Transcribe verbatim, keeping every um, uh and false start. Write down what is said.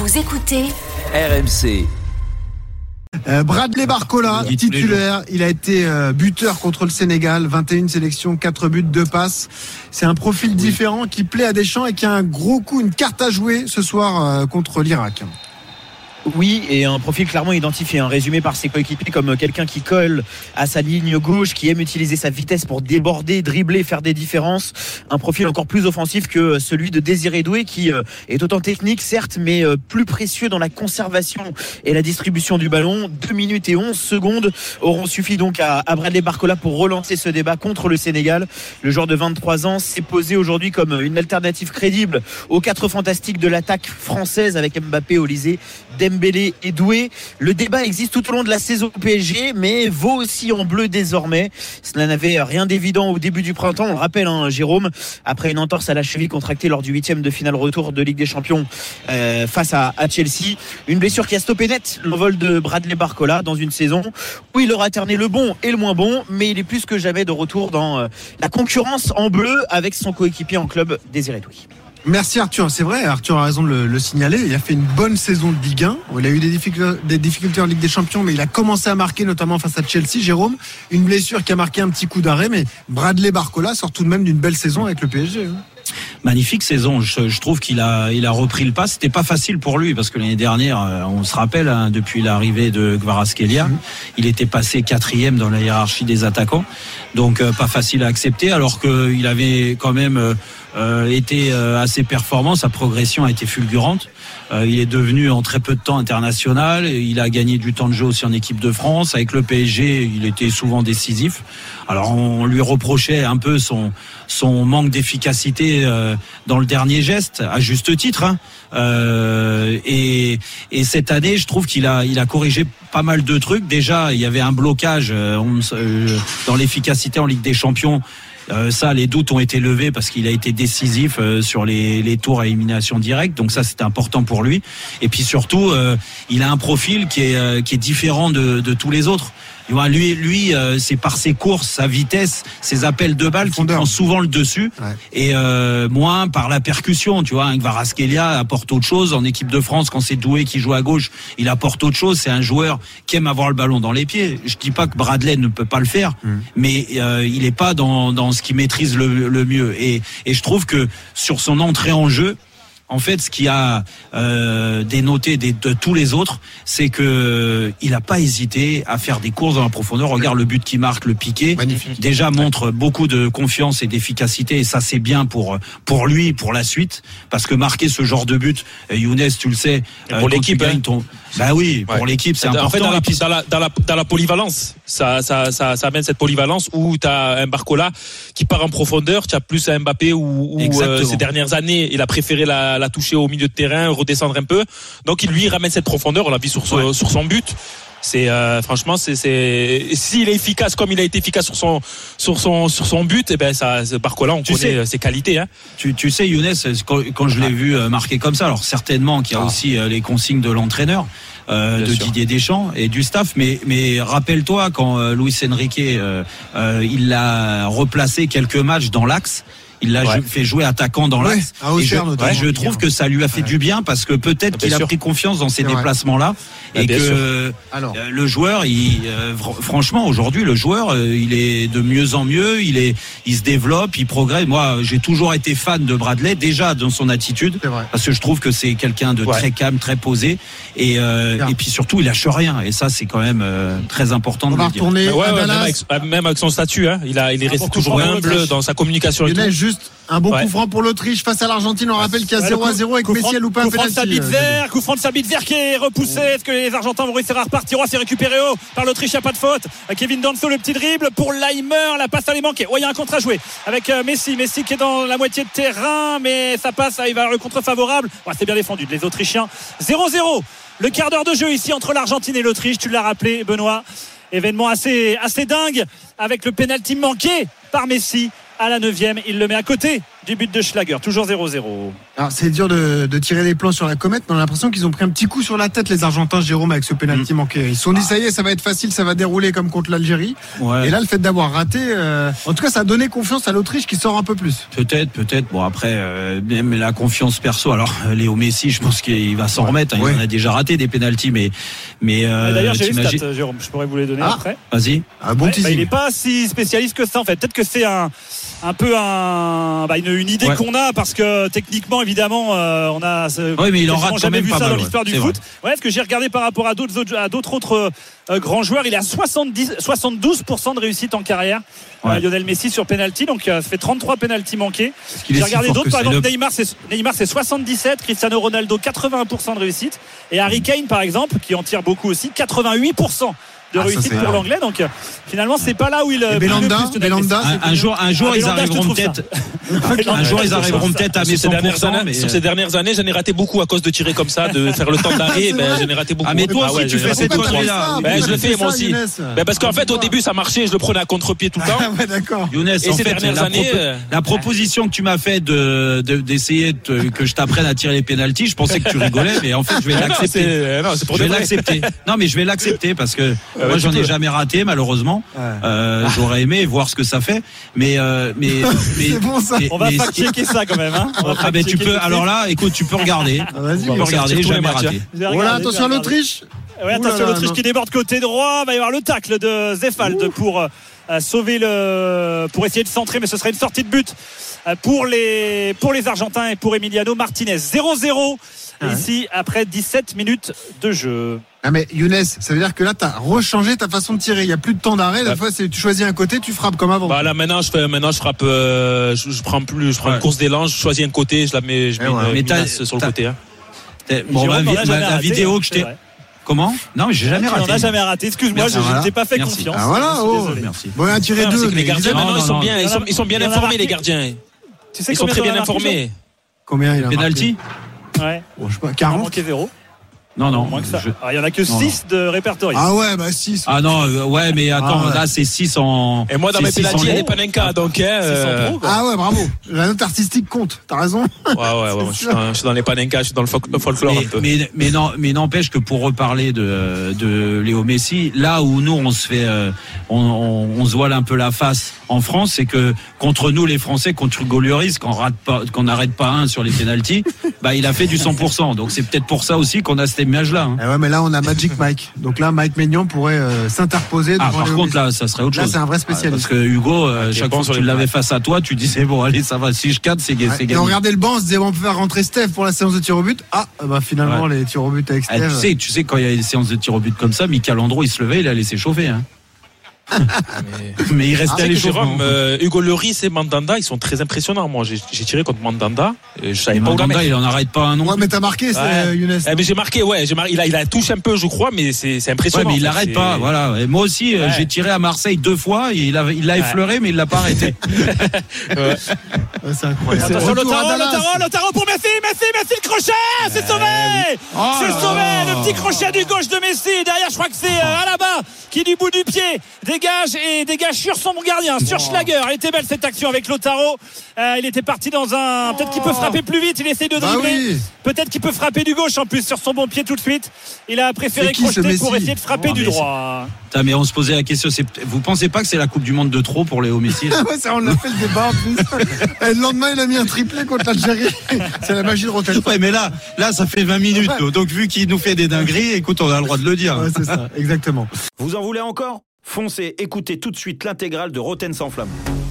Vous écoutez R M C. Euh, Bradley Barcola, titulaire, il a été euh, buteur contre le Sénégal, vingt et une sélections, quatre buts, deux passes. C'est un profil oui. différent qui plaît à Deschamps et qui a un gros coup, une carte à jouer ce soir euh, contre l'Irak. Oui, et un profil clairement identifié, un résumé par ses coéquipiers comme quelqu'un qui colle à sa ligne gauche, qui aime utiliser sa vitesse pour déborder, dribbler, faire des différences. Un profil encore plus offensif que celui de Désiré Doué, qui est autant technique certes, mais plus précieux dans la conservation et la distribution du ballon. deux minutes et onze secondes auront suffi donc à, à Bradley Barcola pour relancer ce débat contre le Sénégal. Le joueur de vingt-trois ans s'est posé aujourd'hui comme une alternative crédible aux quatre fantastiques de l'attaque française avec Mbappé, Olysée, Dembélé et Doué. Le débat existe tout au long de la saison P S G, mais vaut aussi en bleu désormais. Cela n'avait rien d'évident au début du printemps. On le rappelle, hein, Jérôme, après une entorse à la cheville contractée lors du huitième de finale retour de Ligue des Champions euh, face à, à Chelsea. Une blessure qui a stoppé net l'envol de Bradley Barcola dans une saison où il aura alterné le bon et le moins bon, mais il est plus que jamais de retour dans euh, la concurrence en bleu avec son coéquipier en club, Désiré Doué. Merci Arthur, c'est vrai, Arthur a raison de le, le signaler, il a fait une bonne saison de Ligue un, il a eu des difficultés, des difficultés en Ligue des Champions, mais il a commencé à marquer notamment face à Chelsea. Jérôme, une blessure qui a marqué un petit coup d'arrêt, mais Bradley Barcola sort tout de même d'une belle saison avec le P S G. Hein. Magnifique saison, je, je trouve qu'il a, il a repris le pas. C'était pas facile pour lui parce que l'année dernière, on se rappelle, hein, depuis l'arrivée de Kvaratskhelia, mmh. il était passé quatrième dans la hiérarchie des attaquants, donc euh, pas facile à accepter. Alors qu'il avait quand même euh, euh, été euh, assez performant, sa progression a été fulgurante. Euh, il est devenu en très peu de temps international. Il a gagné du temps de jeu aussi en équipe de France. Avec le P S G, il était souvent décisif. Alors on lui reprochait un peu son son manque d'efficacité euh, dans le dernier geste, à juste titre. Hein. Euh, et, et cette année, je trouve qu'il a il a corrigé pas mal de trucs. Déjà, il y avait un blocage euh, on, euh, dans l'efficacité en Ligue des Champions. Euh, ça, les doutes ont été levés parce qu'il a été décisif euh, sur les, les tours à élimination directe. Donc ça, c'était important pour lui. Et puis surtout, euh, il a un profil qui est euh, qui est différent de, de tous les autres. Lui, lui, euh, c'est par ses courses, sa vitesse, ses appels de balles qui prend souvent le dessus, ouais. et euh, moins par la percussion. Tu vois, hein, Kvaratskhelia apporte autre chose en équipe de France. Quand c'est Doué qui joue à gauche, il apporte autre chose. C'est un joueur qui aime avoir le ballon dans les pieds. Je dis pas que Bradley ne peut pas le faire, mmh. mais euh, il est pas dans dans ce qu'il maîtrise le, le mieux. Et, et je trouve que sur son entrée en jeu, en fait, ce qui a euh, dénoté des, de tous les autres, c'est que il n'a pas hésité à faire des courses dans la profondeur. Regarde le but qui marque, le piqué. Magnifique. Déjà montre beaucoup de confiance et d'efficacité, et ça c'est bien pour pour lui, pour la suite, parce que marquer ce genre de but, Younes, tu le sais, et pour euh, l'équipe, hein. ton... bah oui, pour ouais. l'équipe c'est en important. En fait, dans la, dans la, dans la, dans la polyvalence, ça, ça, ça, ça amène cette polyvalence où tu as un Barcola qui part en profondeur, tu as plus un Mbappé où, où euh, ces dernières années, il a préféré la, la toucher au milieu de terrain, redescendre un peu. Donc il lui ramène cette profondeur, on l'a vu sur, ouais. sur, sur son but. C'est euh, franchement, c'est, c'est s'il est efficace comme il a été efficace sur son sur son sur son but, et eh ben ça, Barcola, on tu connaît sais, ses qualités. Hein. Tu tu sais, Younes, quand, quand je l'ai vu marquer comme ça, alors certainement qu'il y a ah. aussi les consignes de l'entraîneur. Euh, de sûr. Didier Deschamps et du staff, mais mais rappelle-toi quand euh, Luis Enrique euh, euh, il l'a replacé quelques matchs dans l'axe. Il l'a ouais. fait jouer attaquant dans l'axe. Ouais, et je, ouais, je trouve que ça lui a fait ouais. du bien parce que peut-être bien qu'il sûr. a pris confiance dans ces déplacements-là et bien que Alors. le joueur, il, euh, franchement, aujourd'hui, le joueur, euh, il est de mieux en mieux. Il est, il se développe, il progresse. Moi, j'ai toujours été fan de Bradley, déjà dans son attitude, parce que je trouve que c'est quelqu'un de ouais. très calme, très posé, et euh, et puis surtout, il lâche rien. Et ça, c'est quand même euh, très important. On de va le dire. retourner ouais, à ouais, Dallas. Même avec, même avec son statut, hein, il a, il est resté toujours humble dans sa communication. Il y en a juste un bon ouais. coup franc pour l'Autriche face à l'Argentine. On rappelle qu'il y a zéro à zéro avec Messi à louper un penalty. Coup franc de Sabitzer qui est repoussé. Est-ce que les Argentins vont réussir à repartir? C'est récupéré haut par l'Autriche, il n'y a pas de faute. Kevin Danso, le petit dribble pour Leimer. La passe allait manquer. Ouais, il y a un contre à jouer avec Messi. Messi qui est dans la moitié de terrain, mais ça passe, il va avoir le contre favorable. Ouais, c'est bien défendu les Autrichiens. zéro zéro. Le quart d'heure de jeu ici entre l'Argentine et l'Autriche. Tu l'as rappelé, Benoît. Événement assez, assez dingue avec le pénalty manqué par Messi à la neuvième. Il le met à côté du but de Schlager. Toujours zéro zéro. Alors c'est dur de, de tirer les plans sur la comète, mais on a l'impression qu'ils ont pris un petit coup sur la tête, les Argentins, Jérôme, avec ce pénalty mmh. manqué. Ils se sont dit ça y est, ça va être facile, ça va dérouler comme contre l'Algérie. Ouais. Et là, le fait d'avoir raté, euh, en tout cas, ça a donné confiance à l'Autriche qui sort un peu plus. Peut-être, peut-être. Bon après, euh, même la confiance perso. Alors Léo Messi, je pense qu'il va s'en ouais. remettre. Hein. Il ouais. en a déjà raté des pénaltys, mais mais. Euh, D'ailleurs, j'ai les stats, Jérôme. Je pourrais vous les donner ah, après. Vas-y. Un bon ouais, teasing. Bah, il n'est pas si spécialiste que ça en fait. Peut-être que c'est un un peu un bah, une, une idée ouais. qu'on a parce que techniquement évidemment euh, on a oui mais il en rate jamais vu ça mal, dans l'histoire ouais. du foot. Ouais, parce que j'ai regardé par rapport à d'autres à d'autres autres euh, grands joueurs, il est à soixante-dix, soixante-douze pour cent de réussite en carrière. Ouais. Euh, Lionel Messi sur penalty, donc euh, ça fait trente-trois penalty manqués. J'ai regardé si d'autres, par exemple le... Neymar c'est Neymar c'est soixante-dix-sept, Cristiano Ronaldo quatre-vingts pour cent de réussite et Harry Kane par exemple qui en tire beaucoup aussi quatre-vingt-huit pour cent de ah, réussite pour l'anglais, donc euh, finalement c'est pas là où il Belanda, le plus Belanda, un, un jour un jour ah, ils Belanda, arriveront peut-être un jour ils arriveront peut-être à mes cent pour cent mais sur ces dernières années j'en ai raté beaucoup à cause de tirer comme ça, de faire le temps d'arrêt. Ben j'en ai raté beaucoup. Ah mais toi aussi tu fais cette connerie là. Ben je le fais moi aussi. Ben parce qu'en fait au début ça marchait, je le prenais à contre-pied tout le temps. Ouais d'accord. Younes, en fait la proposition que tu m'as fait de d'essayer que je t'apprenne à tirer les pénaltys, je pensais que tu rigolais, mais en fait je vais l'accepter. Je vais l'accepter. Non mais je vais l'accepter parce que moi j'en ai jamais raté malheureusement. Ouais. Euh, j'aurais aimé voir ce que ça fait, mais euh, mais, mais c'est bon ça. Mais, on va pas checker ça quand même. Hein. Ah ben tu peux. Alors là, écoute, tu peux regarder. Ah, vas-y, tu peux regarder. Jamais raté. Voilà, attention à l'Autriche. Ouais, attention à l'Autriche qui déborde côté droit. Il va y avoir le tacle de Zefald Ouh. pour euh, sauver le, pour essayer de centrer, mais ce serait une sortie de but euh, pour les pour les Argentins et pour Emiliano Martinez. zéro zéro ah, ici après dix-sept minutes de jeu. Ah mais Younes, ça veut dire que là tu as rechangé ta façon de tirer. Il y a plus de temps d'arrêt. La ouais. fois c'est tu choisis un côté, tu frappes comme avant. Bah là maintenant je fais maintenant je frappe, euh, je, je prends plus, je prends ouais. une course d'élan, je choisis un côté, je la mets, je mets ouais. une menace sur le côté. Hein. Bon la, la, la raté, vidéo que je t'ai. Comment ? Non, mais j'ai jamais raté. On n'a jamais raté. Excuse-moi, je ne t'ai pas fait Merci. confiance. Ah voilà, oh, merci. Bon, un tiré deux. Les gardiens maintenant ils sont bien, ils sont ils sont bien informés les gardiens. Tu sais ils sont très bien informés. Combien il a penalty ? Ouais. Bon, je sais pas, quarante. Il zéro. Non, non. Moins que ça. Je... Ah, il y en a que six de répertoriés. Ah ouais, bah six. Ah non, euh, ouais, mais attends, ah ouais. là c'est six en. Et moi dans mes pénaltys, il y a des Panenka, donc. Euh... Trop, ah ouais, bravo. La note artistique compte. T'as raison. Ouais, ouais, ouais. Je suis, dans, je suis dans les Panenka, je suis dans le folklore mais, un peu. Mais, mais non, mais n'empêche que pour reparler de de Léo Messi, là où nous on se fait, euh, on, on, on se voile un peu la face en France, c'est que contre nous les Français, contre Hugo Lloris, qu'on rate pas, qu'on n'arrête pas un sur les pénaltys, bah il a fait du cent pour cent. Donc c'est peut-être pour ça aussi qu'on a cette image-là. Hein. Ah ouais, mais là on a Magic Mike. Donc là Mike Maignan pourrait euh, s'interposer. Ah par Léo contre Messi. Là ça serait autre là, chose. Là c'est un vrai spécialiste. Ah, parce que Hugo, euh, chaque fois que tu l'avais face à toi, tu disais bon allez ça va, si je cadre c'est, ouais. c'est gagné. Et on regardait le banc, on se disait bon, on peut faire rentrer Steph pour la séance de tir au but. Ah bah finalement ouais. les tirs au but avec Steph. Ah, tu sais, tu sais quand il y a des séances de tir au but comme ça, Michael Landreau il se levait, il allait s'échauffer. Hein. mais... mais il restait ah, à l'échauffement. Euh, Hugo Lloris et Mandanda, ils sont très impressionnants. Moi, j'ai, j'ai tiré contre Mandanda. Et je savais pas Mandanda, il en arrête pas un nom. Ouais, mais t'as marqué, c'est ouais. Younes. Eh, mais j'ai marqué, ouais, j'ai mar... il a, il a touché un peu, je crois, mais c'est, c'est impressionnant. Ouais, mais il l'arrête c'est... pas, voilà. Et moi aussi, ouais. j'ai tiré à Marseille deux fois. Il a, il l'a effleuré, ouais. mais il l'a pas arrêté. ouais. Ouais, c'est incroyable. Attention, Lautaro, Lautaro, Lautaro pour Messi, Messi, Messi, le crochet, c'est sauvé, oh c'est sauvé, le petit crochet du gauche de Messi. Derrière, je crois que c'est euh, Alaba qui du bout du pied dégage et dégage sur son gardien, sur Schlager. Elle était belle cette action avec Lautaro. Euh, il était parti dans un. Peut-être qu'il peut frapper plus vite. Il essaye de dribbler. Bah oui. Peut-être qu'il peut frapper du gauche en plus sur son bon pied tout de suite. Il a préféré crocheter pour essayer de frapper oh, du droit. Putain, mais on se posait la question. C'est... Vous pensez pas que c'est la Coupe du Monde de trop pour Léo Messi? Ouais, ça, on a fait le débat en plus. Et le lendemain, il a mis un triplé contre l'Algérie. C'est la magie de Rotten. Ouais, mais là, là, ça fait vingt minutes. Ouais. Donc, vu qu'il nous fait des dingueries, écoute, on a le droit de le dire. Ouais, c'est ça, exactement. Vous en voulez encore ? Foncez, écoutez tout de suite l'intégrale de Rotten sans flamme.